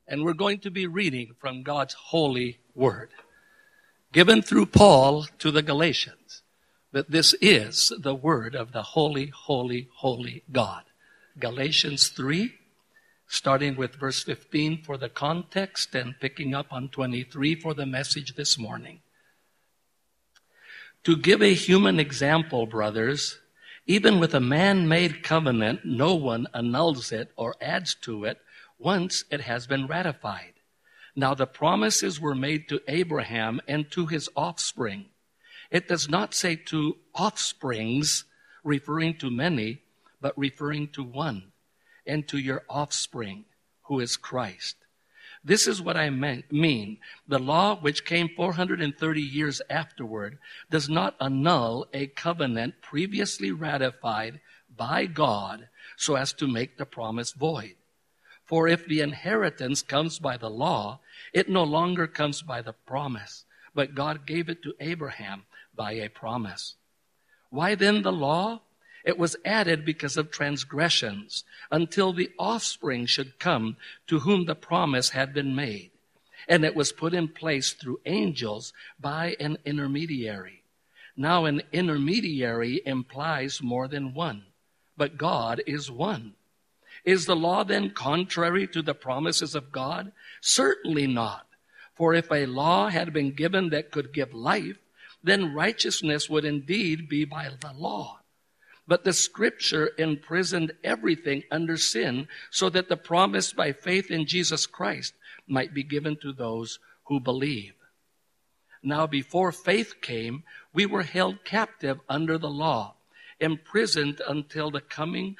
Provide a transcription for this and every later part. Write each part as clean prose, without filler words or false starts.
And we're going to be reading from God's holy word, given through Paul to the Galatians, that this is the word of the holy, holy, holy God. Galatians 3, starting with verse 15 for the context and picking up on 23 for the message this morning. To give a human example, brothers, even with a man-made covenant, no one annuls it or adds to it once it has been ratified. Now the promises were made to Abraham and to his offspring. It does not say to offsprings, referring to many, but referring to one, and to your offspring, who is Christ. This is what I mean. The law, which came 430 years afterward, does not annul a covenant previously ratified by God so as to make the promise void. For if the inheritance comes by the law, it no longer comes by the promise, but God gave it to Abraham by a promise. Why then the law? It was added because of transgressions, until the offspring should come to whom the promise had been made. And it was put in place through angels by an intermediary. Now an intermediary implies more than one, but God is one. Is the law then contrary to the promises of God? Certainly not. For if a law had been given that could give life, then righteousness would indeed be by the law. But the scripture imprisoned everything under sin so that the promise by faith in Jesus Christ might be given to those who believe. Now before faith came, we were held captive under the law, imprisoned until the coming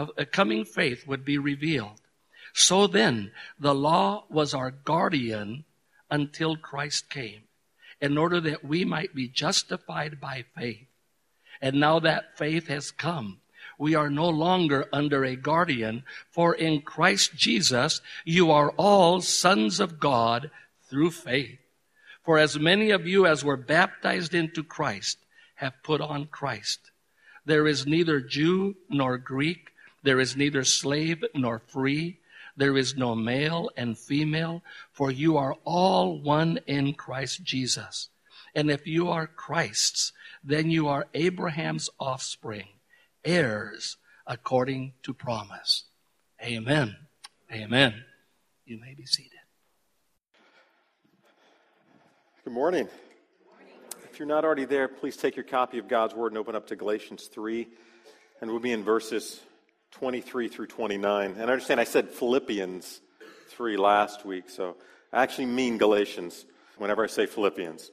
faith would be revealed. So then, the law was our guardian until Christ came, in order that we might be justified by faith. And now that faith has come, we are no longer under a guardian, for in Christ Jesus you are all sons of God through faith. For as many of you as were baptized into Christ have put on Christ. There is neither Jew nor Greek, there is neither slave nor free, there is no male and female, for you are all one in Christ Jesus. And if you are Christ's, then you are Abraham's offspring, heirs according to promise. Amen. Amen. You may be seated. Good morning. If you're not already there, please take your copy of God's Word and open up to Galatians 3. And we'll be in verses 23 through 29. And I understand I said Philippians 3 last week, so I actually mean Galatians whenever I say Philippians.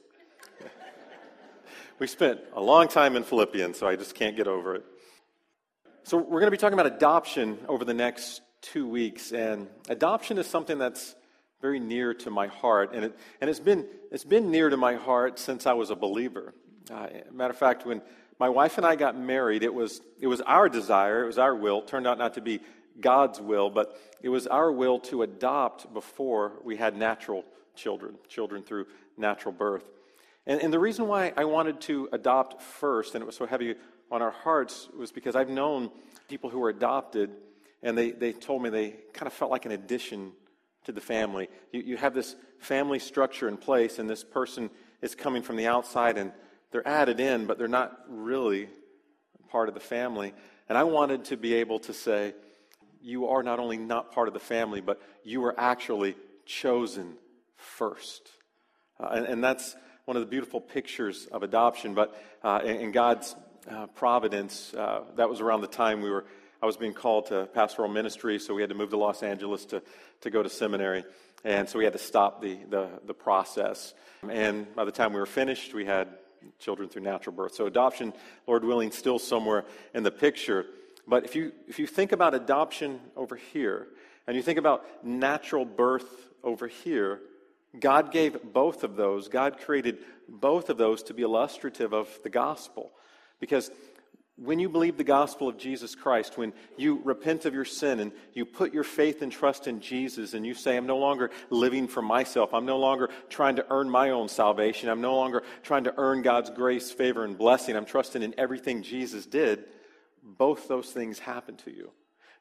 We spent a long time in Philippians, so I just can't get over it. So we're going to be talking about adoption over the next 2 weeks, and adoption is something that's very near to my heart, and it's been near to my heart since I was a believer. Matter of fact, when my wife and I got married, it was our desire, it was our will. It turned out not to be God's will, but it was our will to adopt before we had natural children through natural birth. And the reason why I wanted to adopt first, and it was so heavy on our hearts, was because I've known people who were adopted, and they told me they kind of felt like an addition to the family. You have this family structure in place, and this person is coming from the outside, and they're added in, but they're not really part of the family. And I wanted to be able to say, you are not only not part of the family, but you were actually chosen first. And that's one of the beautiful pictures of adoption. But in God's providence, that was around the time I was being called to pastoral ministry, so we had to move to Los Angeles to go to seminary. And so we had to stop the process. And by the time we were finished, we had children through natural birth. So adoption, Lord willing, still somewhere in the picture. But if you think about adoption over here, and you think about natural birth over here, God gave both of those. God created both of those to be illustrative of the gospel. Because when you believe the gospel of Jesus Christ, when you repent of your sin and you put your faith and trust in Jesus and you say, I'm no longer living for myself. I'm no longer trying to earn my own salvation. I'm no longer trying to earn God's grace, favor, and blessing. I'm trusting in everything Jesus did. Both those things happen to you.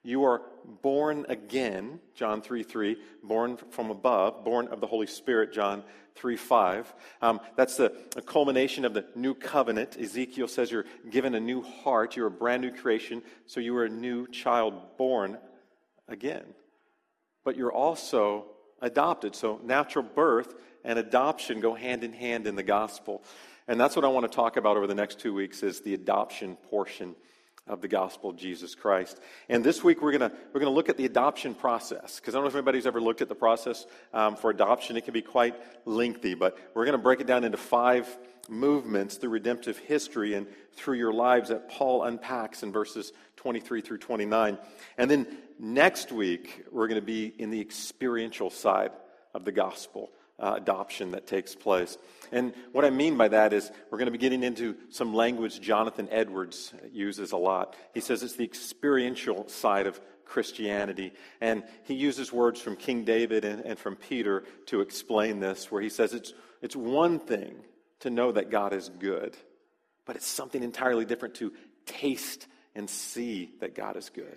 You are born again, John 3:3, born from above, born of the Holy Spirit, John 3:5. That's the culmination of the new covenant. Ezekiel says you're given a new heart. You're a brand new creation, so you are a new child born again. But you're also adopted. So natural birth and adoption go hand in hand in the gospel. And that's what I want to talk about over the next 2 weeks, is the adoption portion of the gospel of Jesus Christ. And this week we're gonna look at the adoption process, because I don't know if anybody's ever looked at the process for adoption. It can be quite lengthy, but we're going to break it down into 5 movements through redemptive history and through your lives that Paul unpacks in verses 23 through 29. And then next week we're going to be in the experiential side of the gospel adoption that takes place. And what I mean by that is we're going to be getting into some language Jonathan Edwards uses a lot. He says it's the experiential side of Christianity. And he uses words from King David and from Peter to explain this, where he says it's one thing to know that God is good, but it's something entirely different to taste and see that God is good.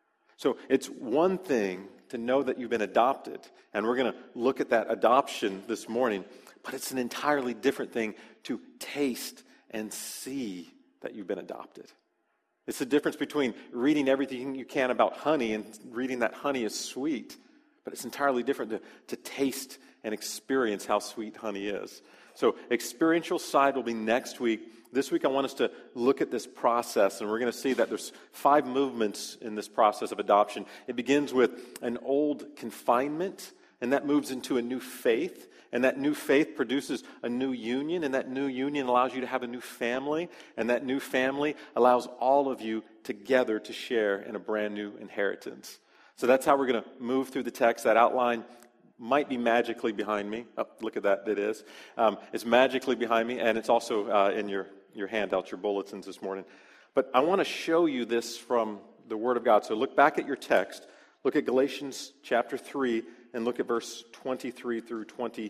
So it's one thing to know that you've been adopted, and we're going to look at that adoption this morning, but it's an entirely different thing to taste and see that you've been adopted. It's the difference between reading everything you can about honey and reading that honey is sweet, but it's entirely different to taste and experience how sweet honey is. So experiential side will be next week. This week I want us to look at this process, and we're going to see that there's 5 movements in this process of adoption. It begins with an old confinement, and that moves into a new faith, and that new faith produces a new union, and that new union allows you to have a new family, and that new family allows all of you together to share in a brand new inheritance. So that's how we're going to move through the text. That outline might be magically behind me. Oh, look at that, it is. It's magically behind me, and it's also in your handouts, your bulletins this morning. But I want to show you this from the Word of God. So look back at your text. Look at Galatians chapter 3, and look at verse 23 through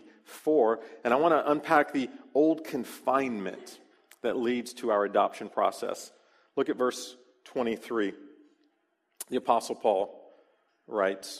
24. And I want to unpack the old confinement that leads to our adoption process. Look at verse 23. The Apostle Paul writes,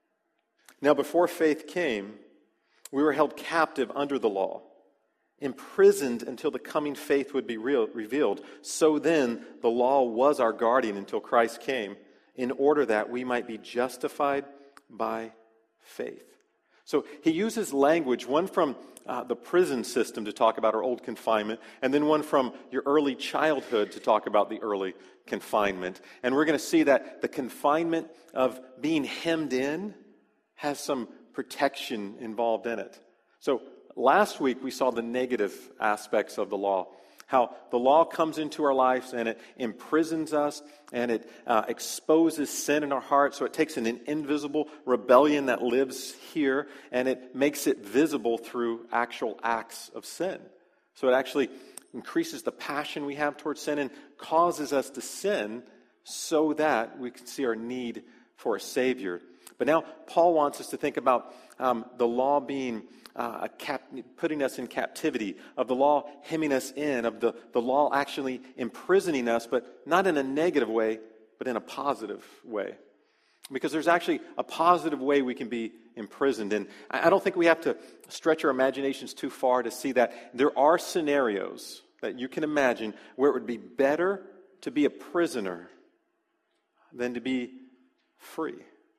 "Now before faith came, we were held captive under the law, imprisoned until the coming faith would be revealed. So then the law was our guardian until Christ came, in order that we might be justified by faith." So he uses language, one from the prison system to talk about our old confinement, and then one from your early childhood to talk about the early confinement. And we're going to see that the confinement of being hemmed in has some protection involved in it. So last week we saw the negative aspects of the law, how the law comes into our lives and it imprisons us and it exposes sin in our hearts. So it takes an invisible rebellion that lives here and it makes it visible through actual acts of sin. So it actually increases the passion we have towards sin and causes us to sin so that we can see our need for a Savior. But now Paul wants us to think about the law being putting us in captivity, of the law hemming us in, of the law actually imprisoning us, but not in a negative way, but in a positive way. Because there's actually a positive way we can be imprisoned. And I don't think we have to stretch our imaginations too far to see that there are scenarios that you can imagine where it would be better to be a prisoner than to be free.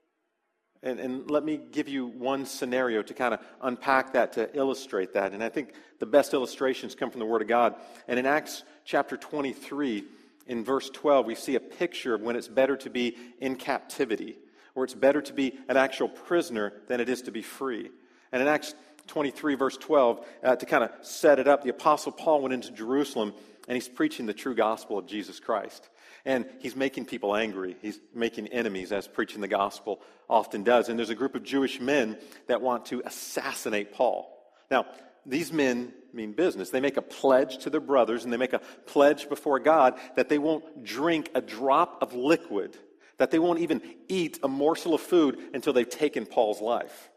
And let me give you one scenario to kind of unpack that, to illustrate that. And I think the best illustrations come from the Word of God. And in Acts chapter 23, in verse 12, we see a picture of when it's better to be in captivity, where it's better to be an actual prisoner than it is to be free. And in Acts 23, verse 12, to kind of set it up, the Apostle Paul went into Jerusalem, and he's preaching the true gospel of Jesus Christ. And he's making people angry. He's making enemies, as preaching the gospel often does. And there's a group of Jewish men that want to assassinate Paul. Now, these men mean business. They make a pledge to their brothers, and they make a pledge before God that they won't drink a drop of liquid, that they won't even eat a morsel of food until they've taken Paul's life.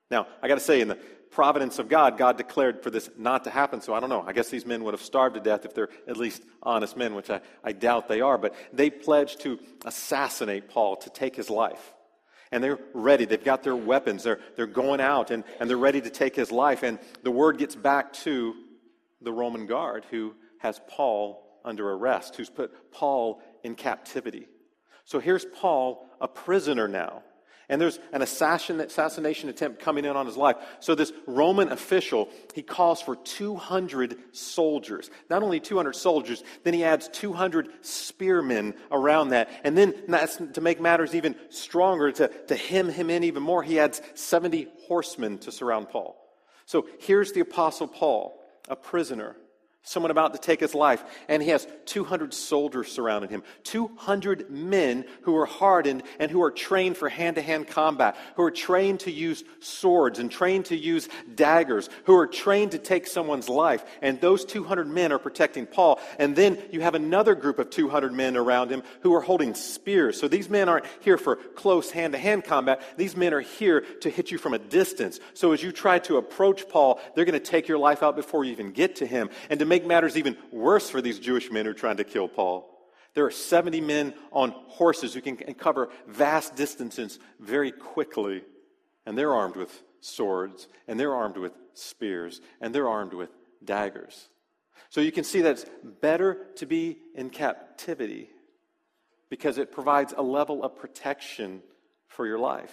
Now, I got to say, in the providence of God, God declared for this not to happen. So I don't know. I guess these men would have starved to death if they're at least honest men, which I doubt they are. But they pledged to assassinate Paul, to take his life. And they're ready. They've got their weapons. They're going out, and they're ready to take his life. And the word gets back to the Roman guard who has Paul under arrest, who's put Paul in captivity. So here's Paul, a prisoner now. And there's an assassination attempt coming in on his life. So this Roman official, he calls for 200 soldiers. Not only 200 soldiers, then he adds 200 spearmen around that. And then, to make matters even stronger, to hem him in even more, he adds 70 horsemen to surround Paul. So here's the Apostle Paul, a prisoner, someone about to take his life, and he has 200 soldiers surrounding him, 200 men who are hardened and who are trained for hand-to-hand combat, who are trained to use swords and trained to use daggers, who are trained to take someone's life, and those 200 men are protecting Paul. And then you have another group of 200 men around him who are holding spears. So these men aren't here for close hand-to-hand combat. These men are here to hit you from a distance. So as you try to approach Paul, they're going to take your life out before you even get to him. And to make matters even worse for these Jewish men who are trying to kill Paul, there are 70 men on horses who can cover vast distances very quickly. And they're armed with swords, and they're armed with spears, and they're armed with daggers. So you can see that it's better to be in captivity because it provides a level of protection for your life.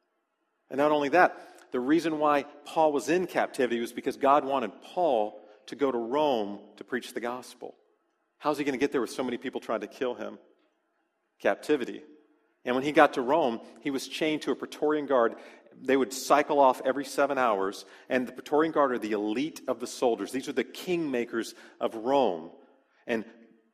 And not only that, the reason why Paul was in captivity was because God wanted Paul to go to Rome to preach the gospel. How's he going to get there with so many people trying to kill him? Captivity. And when he got to Rome, he was chained to a Praetorian Guard. They would cycle off every 7 hours, and the Praetorian Guard are the elite of the soldiers. These are the kingmakers of Rome. And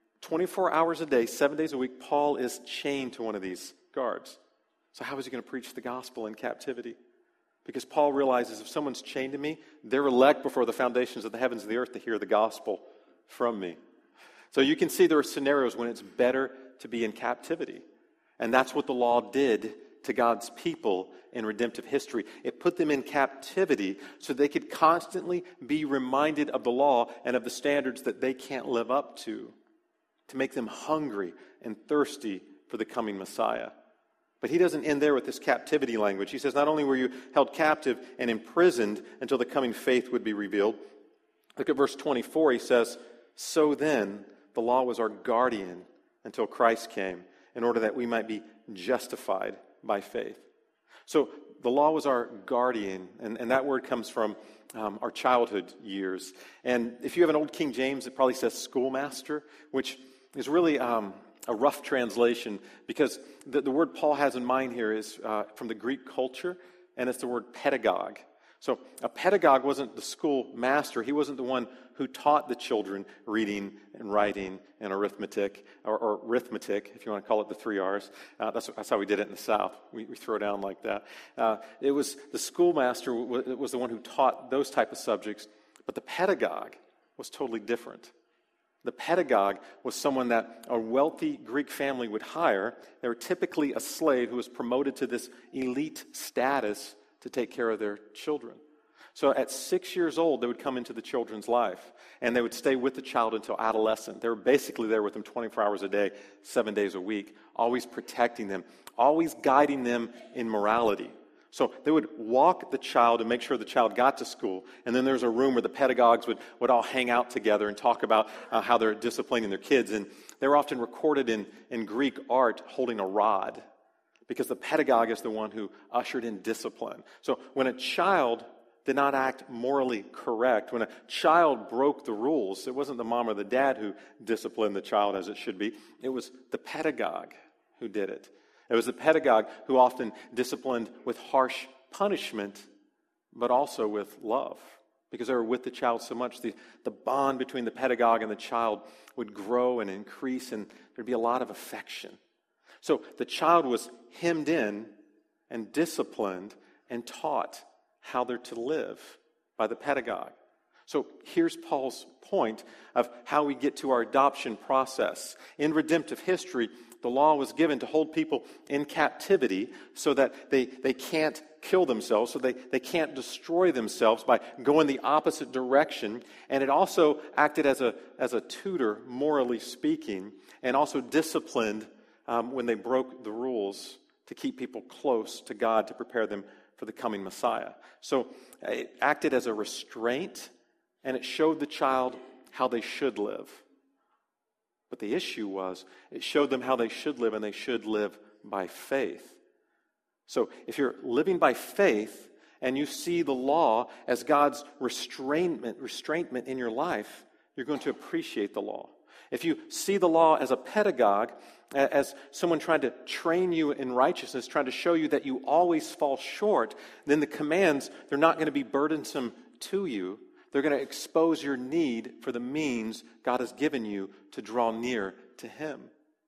24 hours a day, 7 days a week, Paul is chained to one of these guards. So how is he going to preach the gospel in captivity? Because Paul realizes if someone's chained to me, they're elect before the foundations of the heavens and the earth to hear the gospel from me. So you can see there are scenarios when it's better to be in captivity. And that's what the law did to God's people in redemptive history. It put them in captivity so they could constantly be reminded of the law and of the standards that they can't live up to make them hungry and thirsty for the coming Messiah. But he doesn't end there with this captivity language. He says, not only were you held captive and imprisoned until the coming faith would be revealed. Look at verse 24. He says, so then the law was our guardian until Christ came, in order that we might be justified by faith. So the law was our guardian, and that word comes from our childhood years. And if you have an old King James, it probably says schoolmaster, which is really a rough translation, because the word Paul has in mind here is from the Greek culture, and it's the word pedagogue. So a pedagogue wasn't the school master. He wasn't the one who taught the children reading and writing and arithmetic, or arithmetic, if you want to call it the 3 R's. That's how we did it in the South. We throw down like that. It was the schoolmaster was the one who taught those type of subjects, but the pedagogue was totally different. The pedagogue was someone that a wealthy Greek family would hire. They were typically a slave who was promoted to this elite status to take care of their children. So at 6 years old, they would come into the children's life, and they would stay with the child until adolescent. They were basically there with them 24 hours a day, 7 days a week, always protecting them, always guiding them in morality. So they would walk the child and make sure the child got to school. And then there's a room where the pedagogues would all hang out together and talk about how they're disciplining their kids. And they were often recorded in Greek art holding a rod, because the pedagogue is the one who ushered in discipline. So when a child did not act morally correct, when a child broke the rules, it wasn't the mom or the dad who disciplined the child as it should be. It was the pedagogue who did it. It was the pedagogue who often disciplined with harsh punishment, but also with love, because they were with the child so much. The bond between the pedagogue and the child would grow and increase, and there'd be a lot of affection. So the child was hemmed in and disciplined and taught how they're to live by the pedagogue. So here's Paul's point of how we get to our adoption process. In redemptive history, the law was given to hold people in captivity so that they can't kill themselves, so they can't destroy themselves by going the opposite direction. And it also acted as a tutor, morally speaking, and also disciplined when they broke the rules to keep people close to God to prepare them for the coming Messiah. So it acted as a restraint, and it showed the child how they should live. But the issue was, it showed them how they should live, and they should live by faith. So if you're living by faith, and you see the law as God's restraintment in your life, you're going to appreciate the law. If you see the law as a pedagogue, as someone trying to train you in righteousness, trying to show you that you always fall short, then the commands, they're not going to be burdensome to you. They're going to expose your need for the means God has given you to draw near to Him.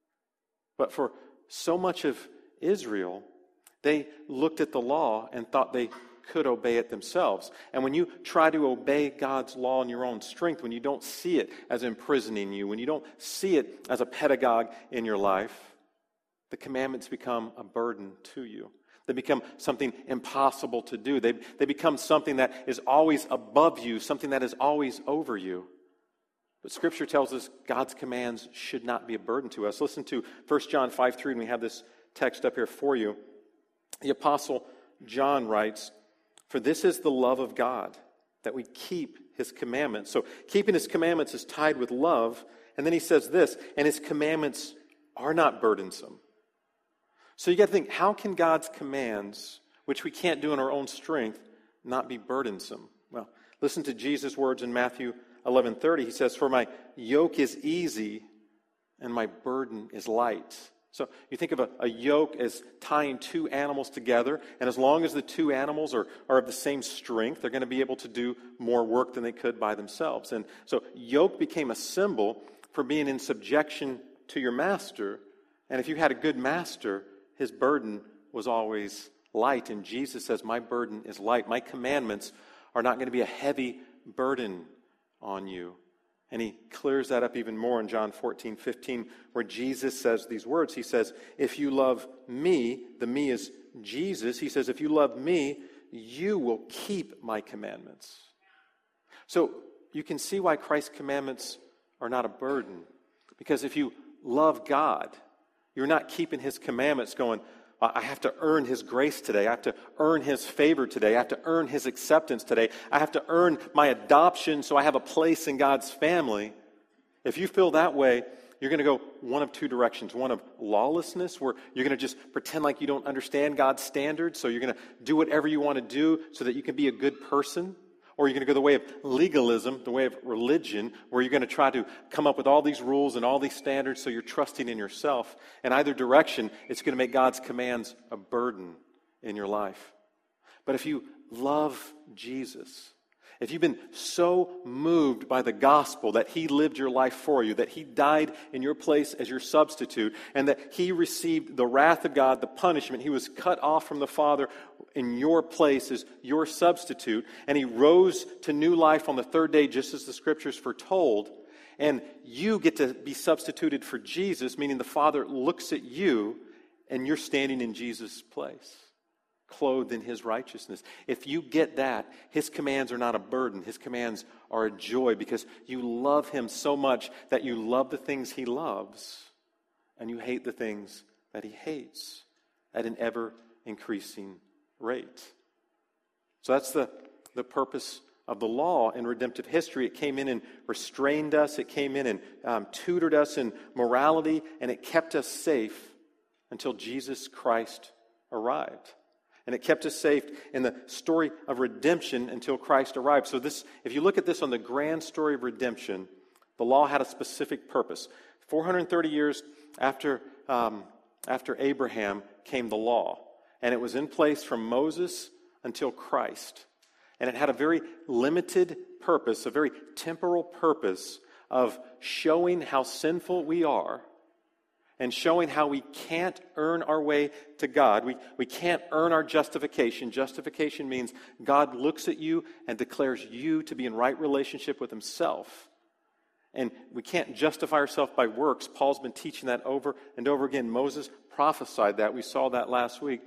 But for so much of Israel, they looked at the law and thought they could obey it themselves. And when you try to obey God's law in your own strength, when you don't see it as imprisoning you, when you don't see it as a pedagogue in your life, the commandments become a burden to you. They become something impossible to do. They become something that is always above you, something that is always over you. But Scripture tells us God's commands should not be a burden to us. Listen to 1 John 5:3, and we have this text up here for you. The Apostle John writes, "For this is the love of God, that we keep His commandments." So keeping His commandments is tied with love. And then he says this, "And His commandments are not burdensome." So you got to think, how can God's commands, which we can't do in our own strength, not be burdensome? Well, listen to Jesus' words in Matthew 11:30. He says, "For my yoke is easy and my burden is light." So you think of a yoke as tying two animals together, and as long as the two animals are of the same strength, they're going to be able to do more work than they could by themselves. And so yoke became a symbol for being in subjection to your master. And if you had a good master, his burden was always light. And Jesus says, "My burden is light. My commandments are not going to be a heavy burden on you." And he clears that up even more in John 14:15, where Jesus says these words. He says, "If you love me," the me is Jesus. He says, "If you love me, you will keep my commandments." So you can see why Christ's commandments are not a burden. Because if you love God, you're not keeping His commandments going, "I have to earn His grace today. I have to earn His favor today. I have to earn His acceptance today. I have to earn my adoption so I have a place in God's family." If you feel that way, you're going to go one of two directions. One of lawlessness, where you're going to just pretend like you don't understand God's standards, so you're going to do whatever you want to do so that you can be a good person. Or you're going to go the way of legalism, the way of religion, where you're going to try to come up with all these rules and all these standards so you're trusting in yourself. In either direction, it's going to make God's commands a burden in your life. But if you love Jesus, if you've been so moved by the gospel that He lived your life for you, that He died in your place as your substitute, and that He received the wrath of God, the punishment, He was cut off from the Father in your place as your substitute, and He rose to new life on the third day, just as the Scriptures foretold, and you get to be substituted for Jesus, meaning the Father looks at you, and you're standing in Jesus' place, clothed in His righteousness. If you get that, His commands are not a burden. His commands are a joy, because you love Him so much that you love the things He loves, and you hate the things that He hates at an ever-increasing rate. So that's the purpose of the law in redemptive history. It came in and restrained us. It came in and tutored us in morality, and it kept us safe until Jesus Christ arrived. And it kept us safe in the story of redemption until Christ arrived. So this, if you look at this on the grand story of redemption, the law had a specific purpose. 430 years after Abraham came the law. And it was in place from Moses until Christ. And it had a very limited purpose, a very temporal purpose of showing how sinful we are and showing how we can't earn our way to God. We can't earn our justification. Justification means God looks at you and declares you to be in right relationship with Himself. And we can't justify ourselves by works. Paul's been teaching that over and over again. Moses prophesied that. We saw that last week.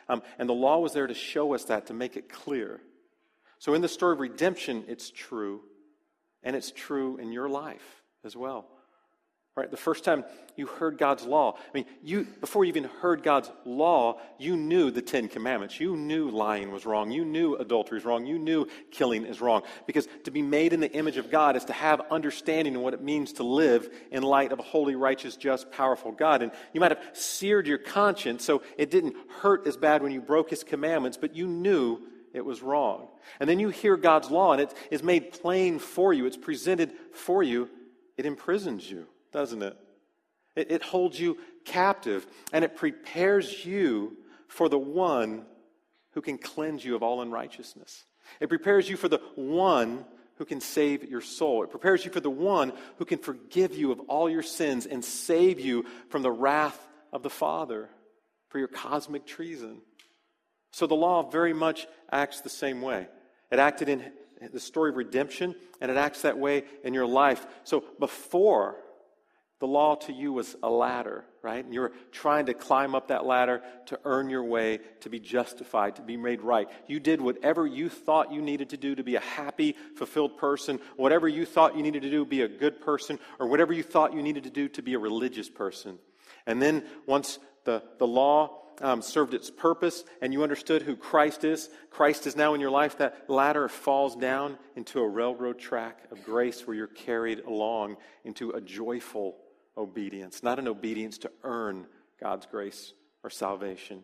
And the law was there to show us that, to make it clear. So in the story of redemption, it's true. And it's true in your life as well. Right? The first time you heard God's law, before you even heard God's law, you knew the 10 Commandments. You knew lying was wrong. You knew adultery is wrong. You knew killing is wrong. Because to be made in the image of God is to have understanding of what it means to live in light of a holy, righteous, just, powerful God. And you might have seared your conscience so it didn't hurt as bad when you broke His commandments, but you knew it was wrong. And then you hear God's law and it is made plain for you. It's presented for you. It imprisons you, doesn't it? It holds you captive, and it prepares you for the one who can cleanse you of all unrighteousness. It prepares you for the one who can save your soul. It prepares you for the one who can forgive you of all your sins and save you from the wrath of the Father for your cosmic treason. So the law very much acts the same way. It acted in the story of redemption, and it acts that way in your life. So before, the law to you was a ladder, right? And you were trying to climb up that ladder to earn your way, to be justified, to be made right. You did whatever you thought you needed to do to be a happy, fulfilled person, whatever you thought you needed to do to be a good person, or whatever you thought you needed to do to be a religious person. And then once the law served its purpose and you understood who Christ is now in your life, that ladder falls down into a railroad track of grace where you're carried along into a joyful obedience, not an obedience to earn God's grace or salvation,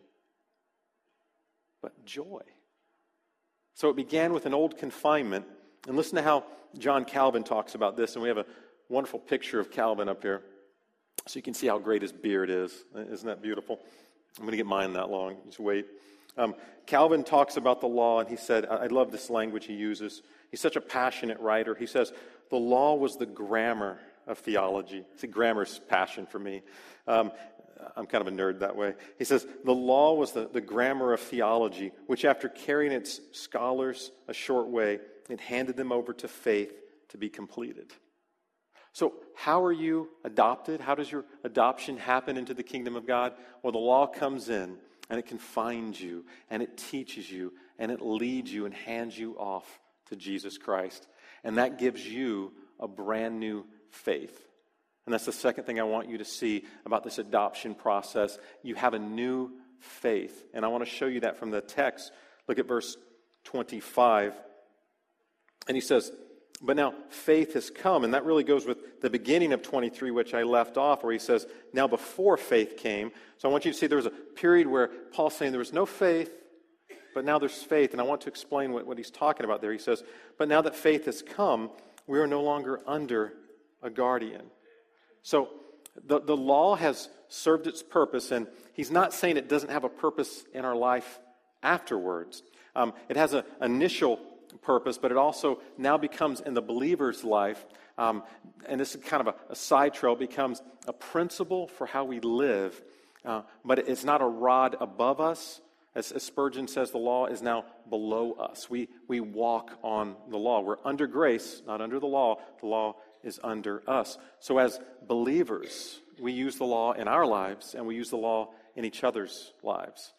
but joy. So it began with an old confinement, and listen to how John Calvin talks about this, and we have a wonderful picture of Calvin up here so you can see how great his beard is. Isn't that beautiful? I'm going to get mine that long. Just wait. Calvin talks about the law, and he said, I love this language he uses. He's such a passionate writer. He says, the law was the grammar of theology. See, grammar's passion for me. I'm kind of a nerd that way. He says, the law was the grammar of theology, which after carrying its scholars a short way, it handed them over to faith to be completed. So how are you adopted? How does your adoption happen into the kingdom of God? Well, the law comes in, and it confines you, and it teaches you, and it leads you and hands you off to Jesus Christ. And that gives you a brand new faith. And that's the second thing I want you to see about this adoption process. You have a new faith. And I want to show you that from the text. Look at verse 25. And he says, but now faith has come, and that really goes with the beginning of 23, which I left off, where he says, now before faith came. So I want you to see there was a period where Paul's saying there was no faith, but now there's faith, and I want to explain what he's talking about there. He says, but now that faith has come, we are no longer under a guardian. So the law has served its purpose, and he's not saying it doesn't have a purpose in our life afterwards. It has an initial purpose, but it also now becomes in the believer's life, and this is kind of a side trail, becomes a principle for how we live, but it's not a rod above us. As Spurgeon says, the law is now below us. We walk on the law. We're under grace, not under the law. The law is under us. So as believers, we use the law in our lives, and we use the law in each other's lives.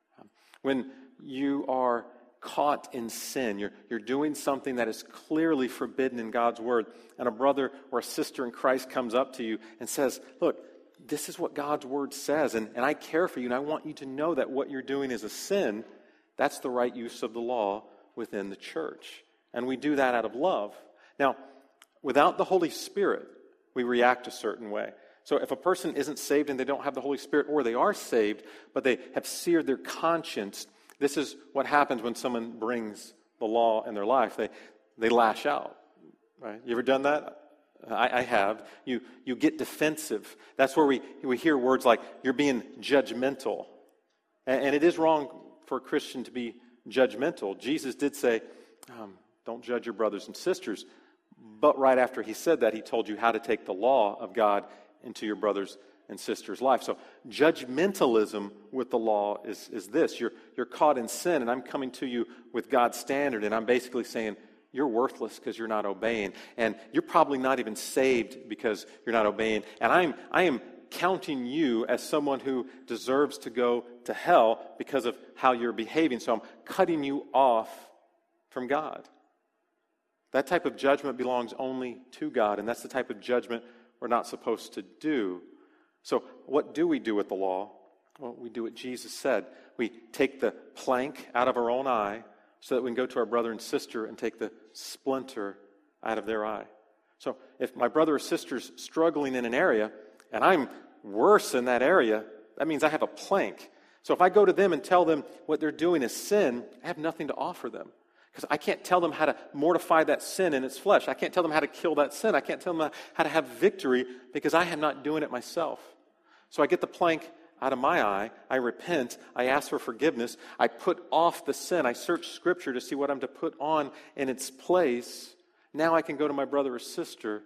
When you are caught in sin, you're doing something that is clearly forbidden in God's word, and a brother or a sister in Christ comes up to you and says, look, this is what God's word says, and I care for you, and I want you to know that what you're doing is a sin. That's the right use of the law within the church. And we do that out of love. Now, without the Holy Spirit, we react a certain way. So if a person isn't saved and they don't have the Holy Spirit, or they are saved, but they have seared their conscience, this is what happens when someone brings the law in their life. They lash out. Right? You ever done that? I have. You get defensive. That's where we hear words like, you're being judgmental. And it is wrong for a Christian to be judgmental. Jesus did say, don't judge your brothers and sisters. But right after he said that, he told you how to take the law of God into your brothers and sisters' life. So judgmentalism with the law is this. You're caught in sin, and I'm coming to you with God's standard, and I'm basically saying, you're worthless because you're not obeying. And you're probably not even saved because you're not obeying. And I am counting you as someone who deserves to go to hell because of how you're behaving. So I'm cutting you off from God. That type of judgment belongs only to God, and that's the type of judgment we're not supposed to do. So what do we do with the law? Well, we do what Jesus said. We take the plank out of our own eye so that we can go to our brother and sister and take the splinter out of their eye. So if my brother or sister's struggling in an area and I'm worse in that area, that means I have a plank. So if I go to them and tell them what they're doing is sin, I have nothing to offer them. Because I can't tell them how to mortify that sin in its flesh. I can't tell them how to kill that sin. I can't tell them how to have victory because I am not doing it myself. So I get the plank out of my eye. I repent. I ask for forgiveness. I put off the sin. I search Scripture to see what I'm to put on in its place. Now I can go to my brother or sister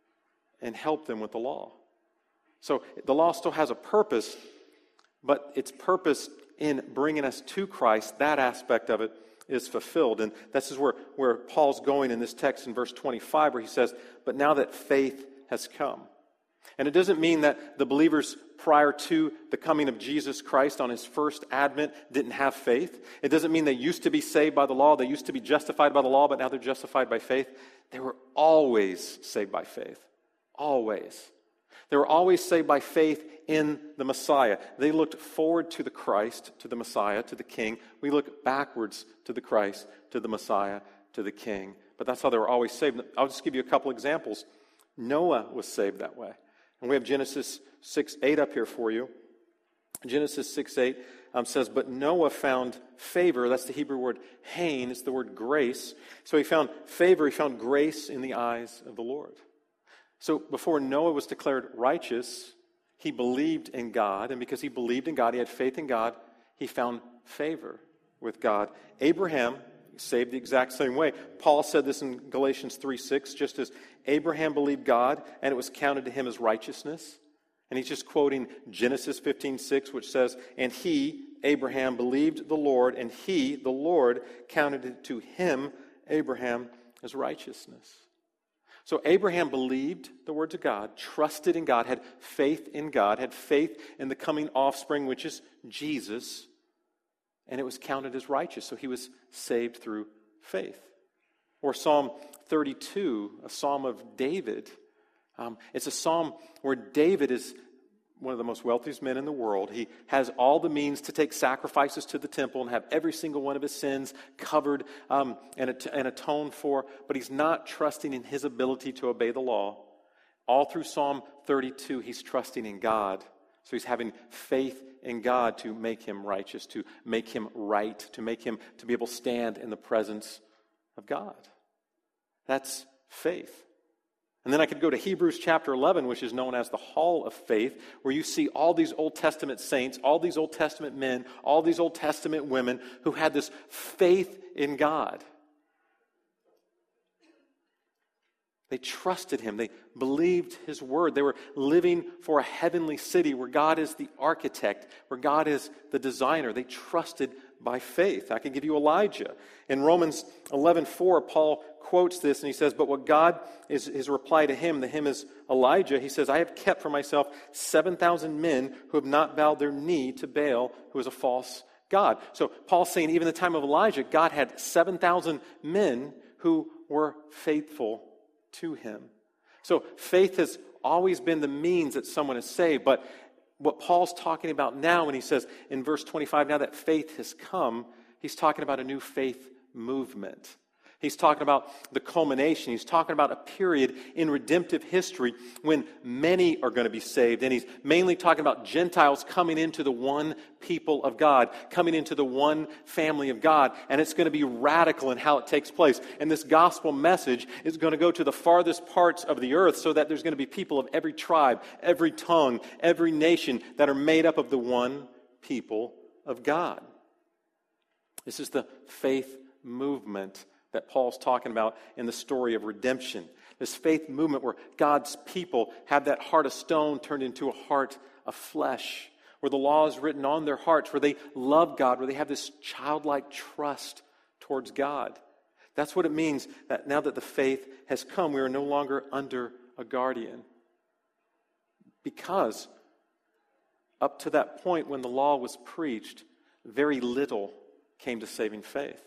and help them with the law. So the law still has a purpose, but its purpose in bringing us to Christ, that aspect of it, is fulfilled. And this is where Paul's going in this text in verse 25, where he says, but now that faith has come. And it doesn't mean that the believers prior to the coming of Jesus Christ on his first advent didn't have faith. It doesn't mean they used to be saved by the law, they used to be justified by the law, but now they're justified by faith. They were always saved by faith. Always. They were always saved by faith in the Messiah. They looked forward to the Christ, to the Messiah, to the King. We look backwards to the Christ, to the Messiah, to the King. But that's how they were always saved. I'll just give you a couple examples. Noah was saved that way. And we have Genesis 6:8 up here for you. Genesis 6:8 says, but Noah found favor. That's the Hebrew word hain. It's the word grace. So he found favor. He found grace in the eyes of the Lord. So before Noah was declared righteous, he believed in God. And because he believed in God, he had faith in God, he found favor with God. Abraham saved the exact same way. Paul said this in Galatians 3:6, just as Abraham believed God, and it was counted to him as righteousness. And he's just quoting Genesis 15:6, which says, and he, Abraham, believed the Lord, and he, the Lord, counted it to him, Abraham, as righteousness. So Abraham believed the words of God, trusted in God, had faith in God, had faith in the coming offspring, which is Jesus, and it was counted as righteous. So he was saved through faith. Or Psalm 32, a psalm of David. It's a psalm where David is one of the most wealthiest men in the world. He has all the means to take sacrifices to the temple and have every single one of his sins covered and atoned for, but he's not trusting in his ability to obey the law. All through Psalm 32, he's trusting in God. So he's having faith in God to make him righteous, to make him right, to make him to be able to stand in the presence of God. That's faith. And then I could go to Hebrews chapter 11, which is known as the Hall of Faith, where you see all these Old Testament saints, all these Old Testament men, all these Old Testament women who had this faith in God. They trusted him. They believed his word. They were living for a heavenly city where God is the architect, where God is the designer. They trusted by faith. I can give you Elijah. In Romans 11:4, Paul quotes this and he says, but what God is his reply to him, the him is Elijah. He says, I have kept for myself 7,000 men who have not bowed their knee to Baal, who is a false god. So Paul's saying even in the time of Elijah, God had 7,000 men who were faithful to him. So faith has always been the means that someone is saved, but what Paul's talking about now when he says in verse 25, now that faith has come, he's talking about a new faith movement. He's talking about the culmination. He's talking about a period in redemptive history when many are going to be saved. And he's mainly talking about Gentiles coming into the one people of God, coming into the one family of God. And it's going to be radical in how it takes place. And this gospel message is going to go to the farthest parts of the earth so that there's going to be people of every tribe, every tongue, every nation that are made up of the one people of God. This is the faith movement that Paul's talking about in the story of redemption. This faith movement where God's people have that heart of stone turned into a heart of flesh, where the law is written on their hearts, where they love God, where they have this childlike trust towards God. That's what it means that now that the faith has come, we are no longer under a guardian. Because up to that point when the law was preached, very little came to saving faith.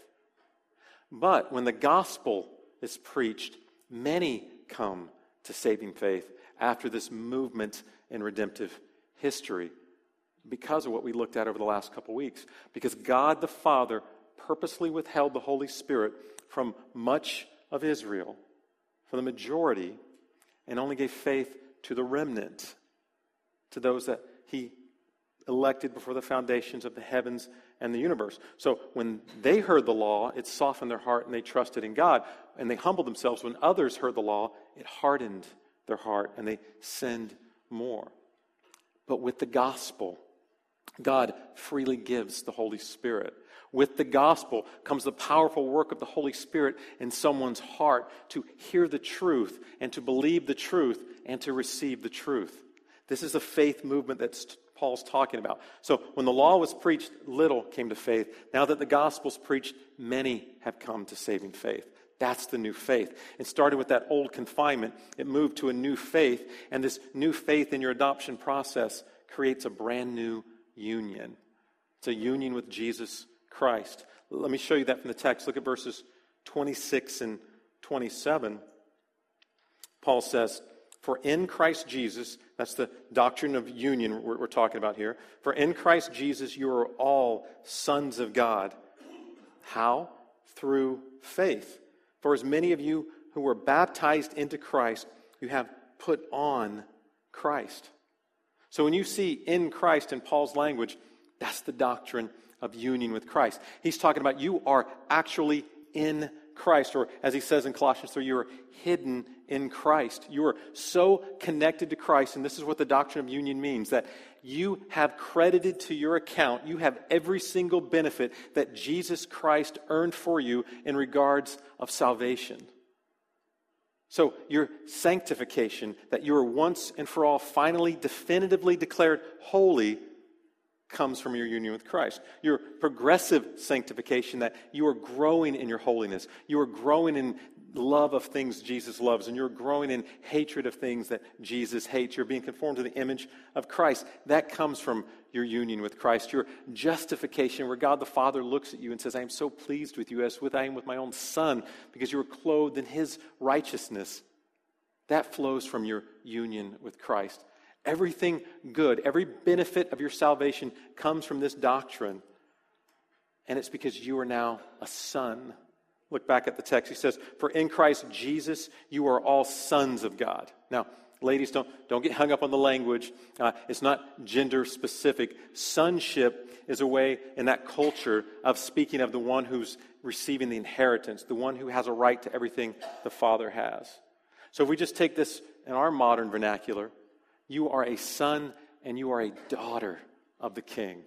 But when the gospel is preached, many come to saving faith after this movement in redemptive history because of what we looked at over the last couple weeks. Because God the Father purposely withheld the Holy Spirit from much of Israel, from the majority, and only gave faith to the remnant, to those that he elected before the foundations of the heavens and the universe. So when they heard the law, it softened their heart and they trusted in God, and they humbled themselves. When others heard the law, it hardened their heart and they sinned more. But with the gospel, God freely gives the Holy Spirit. With the gospel comes the powerful work of the Holy Spirit in someone's heart to hear the truth and to believe the truth and to receive the truth. This is the faith movement that Paul's talking about. So when the law was preached, little came to faith. Now that the gospel's preached, many have come to saving faith. That's the new faith. It started with that old confinement. It moved to a new faith. And this new faith in your adoption process creates a brand new union. It's a union with Jesus Christ. Let me show you that from the text. Look at verses 26 and 27. Paul says, "For in Christ Jesus," that's the doctrine of union we're talking about here. "For in Christ Jesus you are all sons of God." How? Through faith. "For as many of you who were baptized into Christ, you have put on Christ." So when you see in Christ in Paul's language, that's the doctrine of union with Christ. He's talking about you are actually in Christ, or as he says in Colossians 3, you are hidden in Christ. You are so connected to Christ, and this is what the doctrine of union means, that you have credited to your account, you have every single benefit that Jesus Christ earned for you in regards of salvation. So your sanctification, that you are once and for all finally definitively declared holy, comes from your union with Christ. Your progressive sanctification, that you are growing in your holiness. You are growing in love of things Jesus loves, and you're growing in hatred of things that Jesus hates. You're being conformed to the image of Christ. That comes from your union with Christ. Your justification, where God the Father looks at you and says, "I am so pleased with you as I am with my own Son, because you are clothed in His righteousness." That flows from your union with Christ. Everything good, every benefit of your salvation comes from this doctrine. And it's because you are now a son. Look back at the text. He says, "For in Christ Jesus, you are all sons of God." Now, ladies, don't get hung up on the language. It's not gender specific. Sonship is a way in that culture of speaking of the one who's receiving the inheritance, the one who has a right to everything the Father has. So if we just take this in our modern vernacular, you are a son and you are a daughter of the King.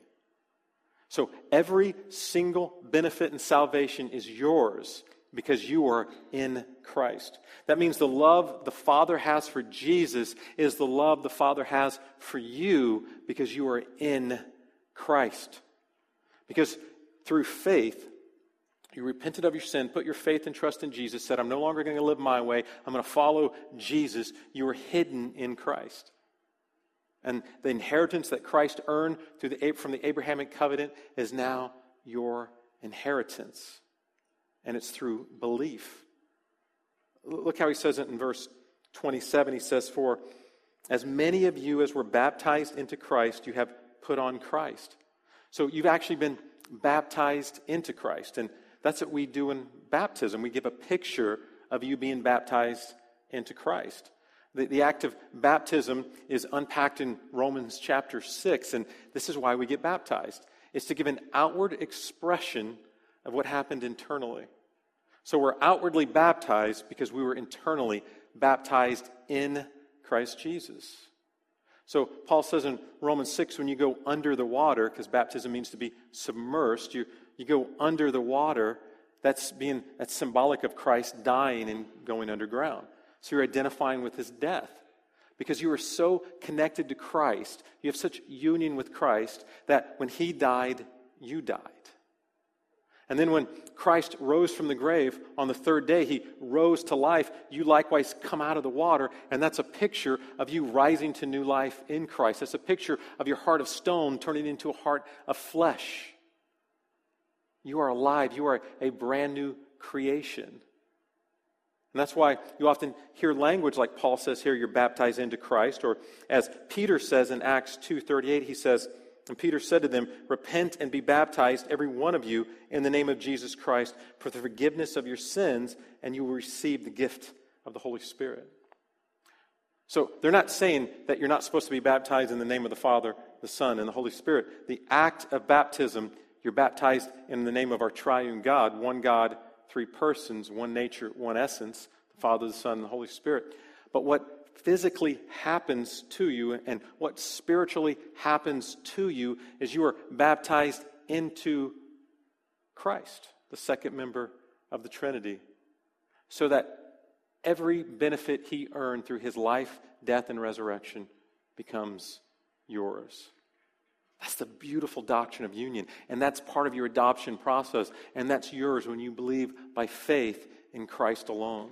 So every single benefit in salvation is yours because you are in Christ. That means the love the Father has for Jesus is the love the Father has for you because you are in Christ. Because through faith, you repented of your sin, put your faith and trust in Jesus, said, "I'm no longer going to live my way. I'm going to follow Jesus." You are hidden in Christ. And the inheritance that Christ earned from the Abrahamic covenant is now your inheritance. And it's through belief. Look how he says it in verse 27. He says, "For as many of you as were baptized into Christ, you have put on Christ." So you've actually been baptized into Christ. And that's what we do in baptism. We give a picture of you being baptized into Christ. The act of baptism is unpacked in Romans chapter 6, and this is why we get baptized. It's to give an outward expression of what happened internally. So we're outwardly baptized because we were internally baptized in Christ Jesus. So Paul says in Romans 6, when you go under the water, because baptism means to be submersed, you go under the water, that's symbolic of Christ dying and going underground. So you're identifying with His death. Because you are so connected to Christ, you have such union with Christ, that when He died, you died. And then when Christ rose from the grave on the third day, he rose to life. You likewise come out of the water, and that's a picture of you rising to new life in Christ. That's a picture of your heart of stone turning into a heart of flesh. You are alive. You are a brand new creation. And that's why you often hear language like Paul says here, you're baptized into Christ, or as Peter says in Acts 2:38, he says, and Peter said to them, repent and be baptized, every one of you, in the name of Jesus Christ, for the forgiveness of your sins, and you will receive the gift of the Holy Spirit. So they're not saying that you're not supposed to be baptized in the name of the Father, the Son, and the Holy Spirit. The act of baptism, you're baptized in the name of our triune God, three persons, one nature, one essence, the Father, the Son, and the Holy Spirit. But what physically happens to you and what spiritually happens to you is you are baptized into Christ, the second member of the Trinity, so that every benefit he earned through his life, death, and resurrection becomes yours. That's the beautiful doctrine of union, and that's part of your adoption process, and that's yours when you believe by faith in Christ alone.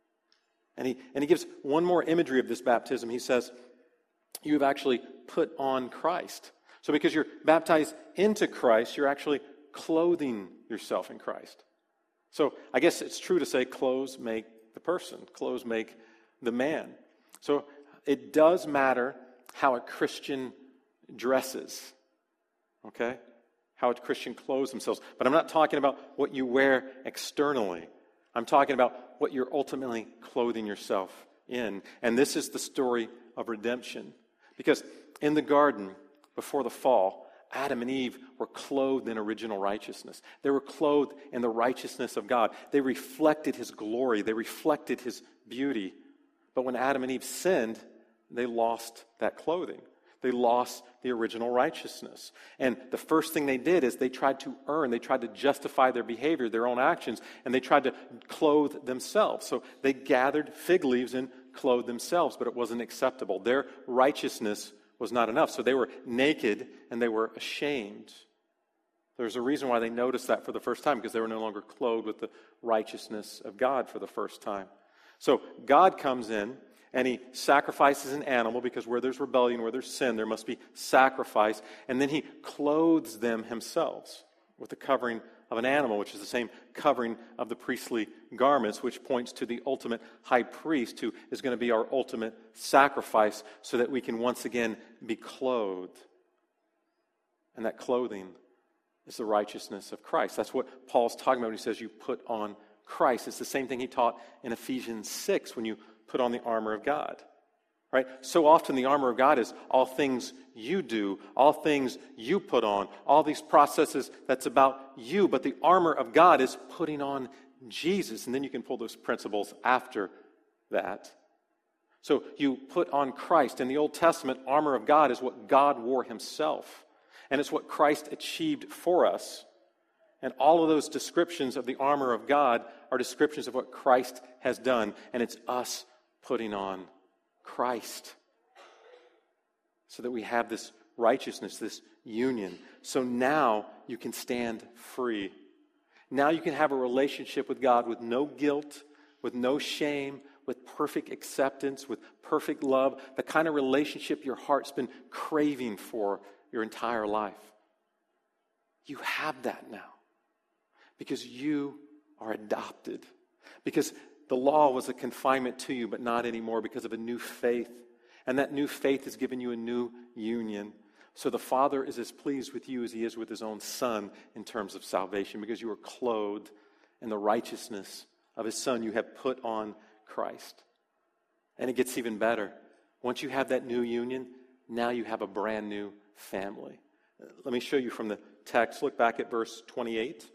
And he gives one more imagery of this baptism. He says, you have actually put on Christ. So because you're baptized into Christ, you're actually clothing yourself in Christ. So I guess it's true to say clothes make the person. Clothes make the man. So it does matter how a Christian dresses. Okay? How a Christian clothes themselves. But I'm not talking about what you wear externally. I'm talking about what you're ultimately clothing yourself in. And this is the story of redemption. Because in the garden, before the fall, Adam and Eve were clothed in original righteousness. They were clothed in the righteousness of God. They reflected his glory. They reflected his beauty. But when Adam and Eve sinned, they lost that clothing. They lost the original righteousness. And the first thing they did is they tried to justify their behavior, their own actions, and they tried to clothe themselves. So they gathered fig leaves and clothed themselves, but it wasn't acceptable. Their righteousness was not enough. So they were naked and they were ashamed. There's a reason why they noticed that for the first time, because they were no longer clothed with the righteousness of God for the first time. So God comes in, and he sacrifices an animal, because where there's rebellion, where there's sin, there must be sacrifice. And then he clothes them himself with the covering of an animal, which is the same covering of the priestly garments, which points to the ultimate high priest who is going to be our ultimate sacrifice so that we can once again be clothed. And that clothing is the righteousness of Christ. That's what Paul's talking about when he says you put on Christ. It's the same thing he taught in Ephesians 6 when you put on the armor of God, right? So often the armor of God is all things you do, all things you put on, all these processes that's about you. But the armor of God is putting on Jesus. And then you can pull those principles after that. So you put on Christ. In the Old Testament, armor of God is what God wore himself. And it's what Christ achieved for us. And all of those descriptions of the armor of God are descriptions of what Christ has done. And it's us putting on Christ so that we have this righteousness, this union. So now you can stand free. Now you can have a relationship with God with no guilt, with no shame, with perfect acceptance, with perfect love, the kind of relationship your heart's been craving for your entire life. You have that now because you are adopted. Because the law was a confinement to you, but not anymore because of a new faith. And that new faith has given you a new union. So the Father is as pleased with you as he is with his own Son in terms of salvation, because you are clothed in the righteousness of his Son. You have put on Christ. And it gets even better. Once you have that new union, now you have a brand new family. Let me show you from the text. Look back at verse 28.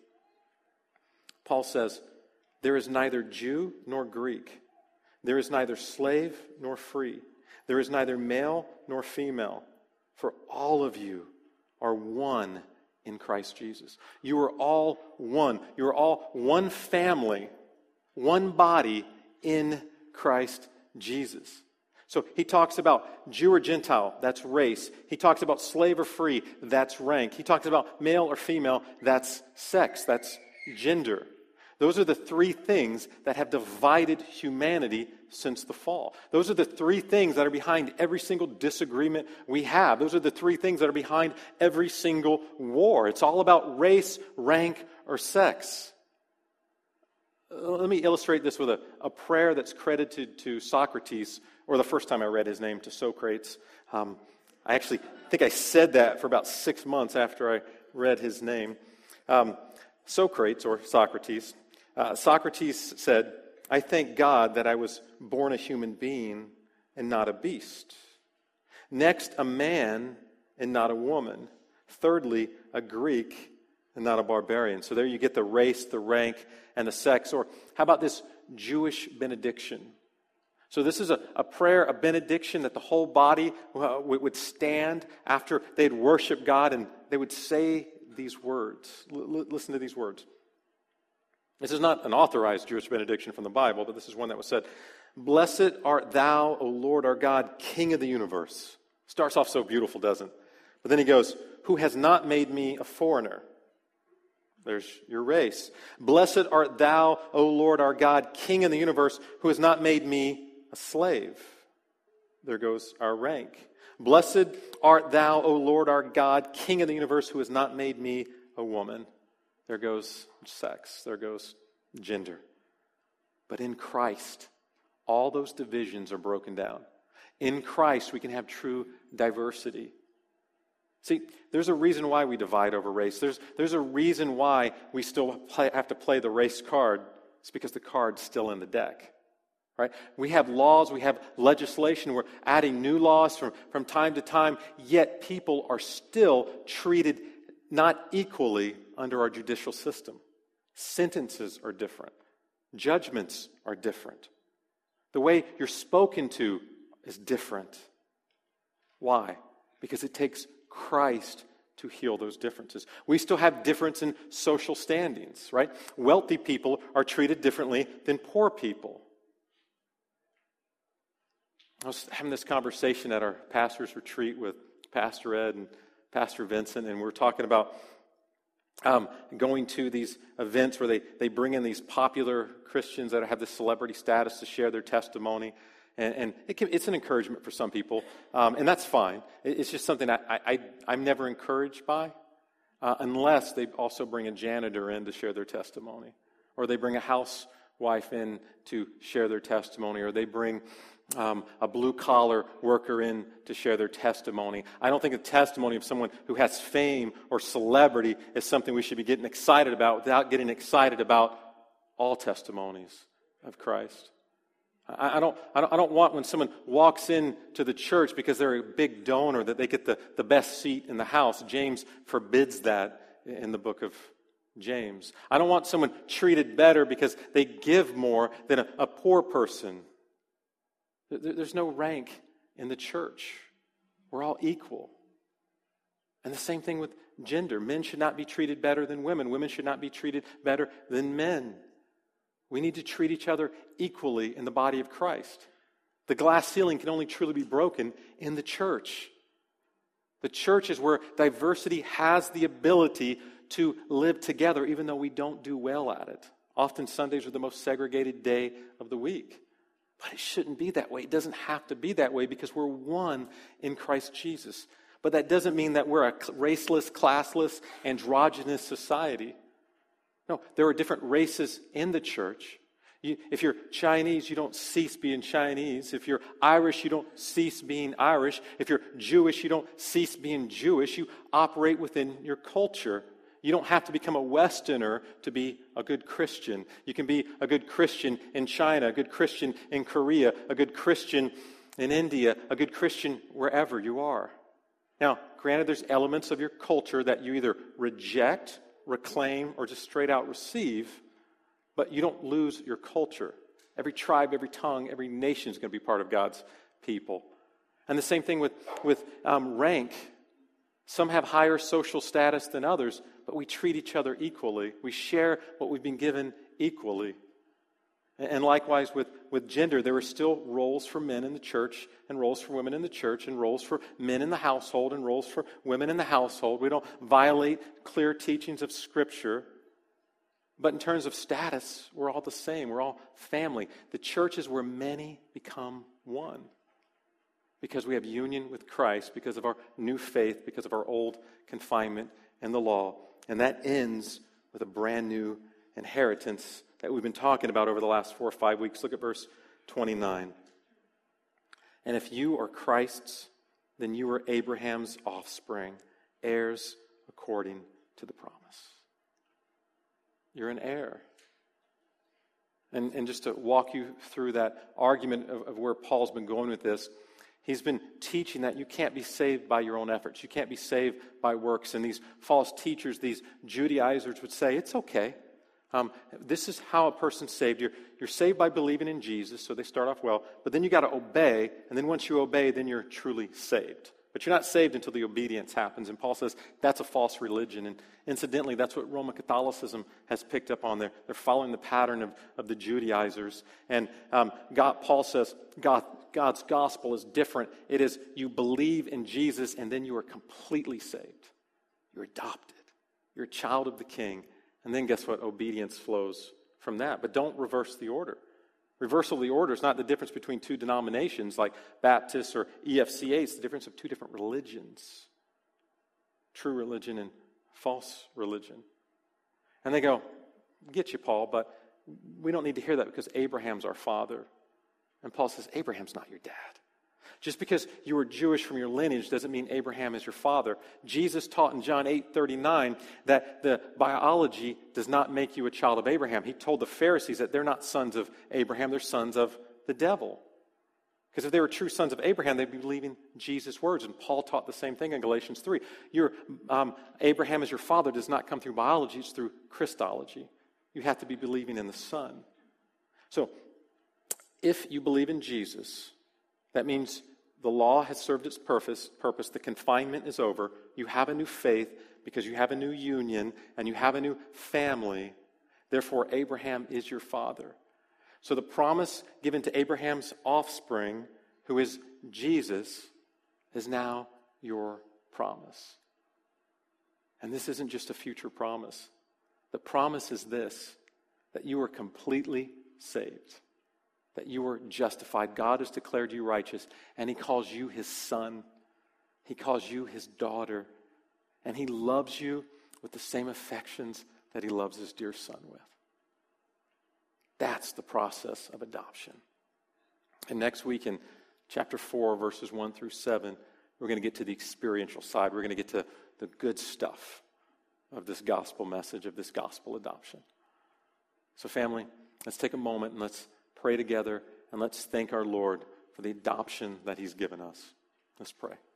Paul says, there is neither Jew nor Greek. There is neither slave nor free. There is neither male nor female. For all of you are one in Christ Jesus. You are all one. You are all one family, one body in Christ Jesus. So he talks about Jew or Gentile, that's race. He talks about slave or free, that's rank. He talks about male or female, that's sex, that's gender. Those are the three things that have divided humanity since the fall. Those are the three things that are behind every single disagreement we have. Those are the three things that are behind every single war. It's all about race, rank, or sex. Let me illustrate this with a prayer that's credited to Socrates, or the first time I read his name, to Socrates. I actually think I said that for about 6 months after I read his name. Socrates, or Socrates. Socrates said, "I thank God that I was born a human being and not a beast. Next, a man and not a woman. Thirdly, a Greek and not a barbarian." So there you get the race, the rank, and the sex. Or how about this Jewish benediction? So this is a prayer, a benediction that the whole body would stand after they'd worship God, and they would say these words. Listen to these words. This is not an authorized Jewish benediction from the Bible, but this is one that was said. "Blessed art thou, O Lord our God, King of the universe." Starts off so beautiful, doesn't it? But then he goes, "Who has not made me a foreigner." There's your race. "Blessed art thou, O Lord our God, King of the universe, who has not made me a slave." There goes our rank. "Blessed art thou, O Lord our God, King of the universe, who has not made me a woman." There goes sex. There goes gender. But in Christ, all those divisions are broken down. In Christ, we can have true diversity. See, there's a reason why we divide over race. There's a reason why we still have to play the race card. It's because the card's still in the deck. Right? We have laws, we have legislation, we're adding new laws from time to time, yet people are still treated not equally under our judicial system. Sentences are different. Judgments are different. The way you're spoken to is different. Why? Because it takes Christ to heal those differences. We still have difference in social standings, right? Wealthy people are treated differently than poor people. I was having this conversation at our pastor's retreat with Pastor Ed and Pastor Vincent, and we were talking about going to these events where they bring in these popular Christians that have this celebrity status to share their testimony. And it's an encouragement for some people, and that's fine. It's just something I'm never encouraged by unless they also bring a janitor in to share their testimony, or they bring a housewife in to share their testimony, or they bring a blue-collar worker in to share their testimony. I don't think the testimony of someone who has fame or celebrity is something we should be getting excited about without getting excited about all testimonies of Christ. I don't want when someone walks into the church because they're a big donor that they get the best seat in the house. James forbids that in the book of James. I don't want someone treated better because they give more than a poor person. There's no rank in the church. We're all equal. And the same thing with gender. Men should not be treated better than women. Women should not be treated better than men. We need to treat each other equally in the body of Christ. The glass ceiling can only truly be broken in the church. The church is where diversity has the ability to live together, even though we don't do well at it. Often Sundays are the most segregated day of the week. But it shouldn't be that way. It doesn't have to be that way because we're one in Christ Jesus. But that doesn't mean that we're a raceless, classless, androgynous society. No, there are different races in the church. If you're Chinese, you don't cease being Chinese. If you're Irish, you don't cease being Irish. If you're Jewish, you don't cease being Jewish. You operate within your culture. You don't have to become a Westerner to be a good Christian. You can be a good Christian in China, a good Christian in Korea, a good Christian in India, a good Christian wherever you are. Now, granted, there's elements of your culture that you either reject, reclaim, or just straight out receive, but you don't lose your culture. Every tribe, every tongue, every nation is going to be part of God's people. And the same thing with rank. Some have higher social status than others, but we treat each other equally. We share what we've been given equally. And likewise with gender, there are still roles for men in the church and roles for women in the church and roles for men in the household and roles for women in the household. We don't violate clear teachings of Scripture. But in terms of status, we're all the same. We're all family. The church is where many become one. Because we have union with Christ, because of our new faith, because of our old confinement in the law. And that ends with a brand new inheritance that we've been talking about over the last 4 or 5 weeks. Look at verse 29. And if you are Christ's, then you are Abraham's offspring, heirs according to the promise. You're an heir. And just to walk you through that argument of where Paul's been going with this, he's been teaching that you can't be saved by your own efforts. You can't be saved by works. And these false teachers, these Judaizers would say, it's okay. This is how a person's saved. You're saved by believing in Jesus, so they start off well. But then you got to obey, and then once you obey, then you're truly saved. But you're not saved until the obedience happens. And Paul says that's a false religion. And incidentally, that's what Roman Catholicism has picked up on there. They're following the pattern of the Judaizers. And Paul says God's gospel is different. It is you believe in Jesus and then you are completely saved. You're adopted. You're a child of the King. And then guess what? Obedience flows from that. But don't reverse the order. Reversal of the order is not the difference between two denominations like Baptists or EFCA. It's the difference of two different religions. True religion and false religion. And they go, get you, Paul, but we don't need to hear that because Abraham's our father. And Paul says, Abraham's not your dad. Just because you were Jewish from your lineage doesn't mean Abraham is your father. Jesus taught in John 8:39 that the biology does not make you a child of Abraham. He told the Pharisees that they're not sons of Abraham, they're sons of the devil. Because if they were true sons of Abraham, they'd be believing Jesus' words. And Paul taught the same thing in Galatians 3. Abraham as your father does not come through biology, it's through Christology. You have to be believing in the Son. So, if you believe in Jesus, that means the law has served its purpose. The confinement is over. You have a new faith because you have a new union and you have a new family. Therefore, Abraham is your father. So the promise given to Abraham's offspring, who is Jesus, is now your promise. And this isn't just a future promise. The promise is this, that you are completely saved. That you were justified. God has declared you righteous, and He calls you His son. He calls you His daughter, and He loves you with the same affections that He loves His dear Son with. That's the process of adoption. And next week in chapter 4, verses 1 through 7, we're going to get to the experiential side. We're going to get to the good stuff of this gospel message, of this gospel adoption. So family, let's take a moment and let's pray together, and let's thank our Lord for the adoption that He's given us. Let's pray.